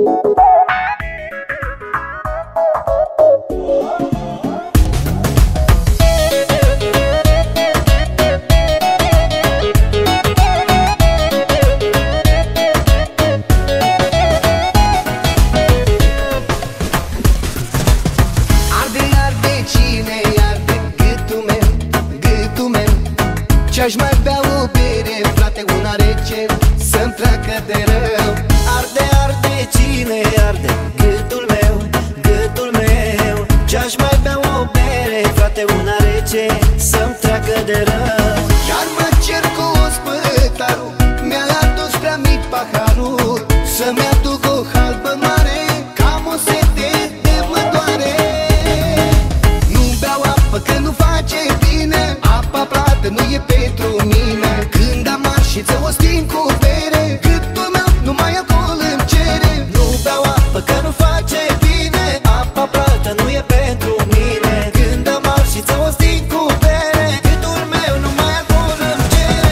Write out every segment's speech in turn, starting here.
Ce-aș mai bea o bere, frate, una rece, să-mi treacă de rău. Arde, arde, cine arde? Gâtul meu, gâtul meu. Ce-aș mai bea o bere, frate, una rece, să-mi treacă de rău. Chiar mă cer cu ospătarul, mi-a adus prea mic paharul, să-mi aduc o halbă mare, cam o sete de mă doare. Nu beau apă că nu face bine, apa plată nu e pentru mine. Când am marșiță o sting cu bere, gâtul meu numai acolo îmi cere. Nu beau apă că nu face bine, apa plată nu e pentru mine. Când am marșiță o sting cu bere, gâtul meu numai acolo îmi cere.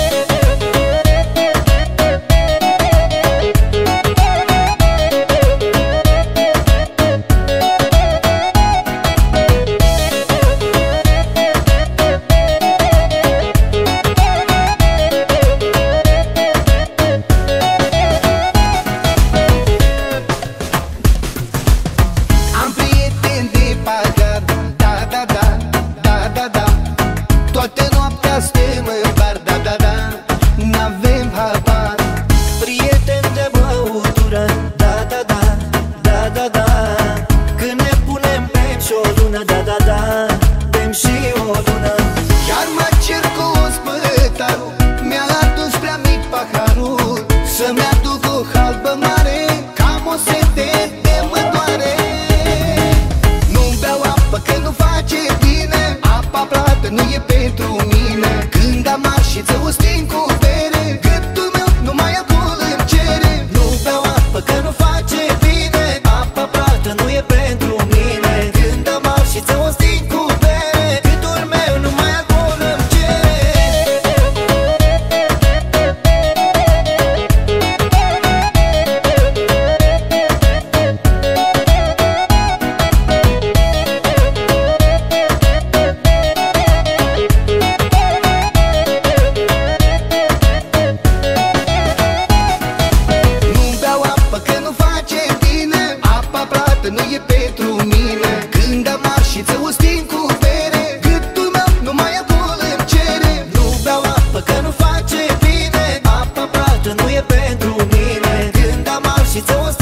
Am prieteni de pahar, da, da, da, da, da, da. Toată noaptea stăm în bar, da, da, da, n-avem habar. Prieteni de băutură, da, da, da, da, da, da. Când ne punem pe o lună, da, da, da, bem și o lună. Chiar mă cer cu ospătarul, mi-a adus prea mic paharul, să-mi aduc o halbă mare, cam o sete de mă doare. Nu-mi beau apă că nu face bine, apa plată nu e pentru mine. Când am marșiță o sting cu bere, gâtul meu numai acolo îmi cere. Nu beau apă că nu face bine, apa plată nu e pentru mine. Când am marșiță o sting cu bere, gâtul meu numai acolo îmi cere. Nu-mi beau apă că nu face bine, apa plată nu e pentru mine. Când am marșiță o sting cu bere, gâtul meu numai acolo îmi cere. Nu beau apă că nu face bine, apa plată nu e pentru mine. Când am marșiță o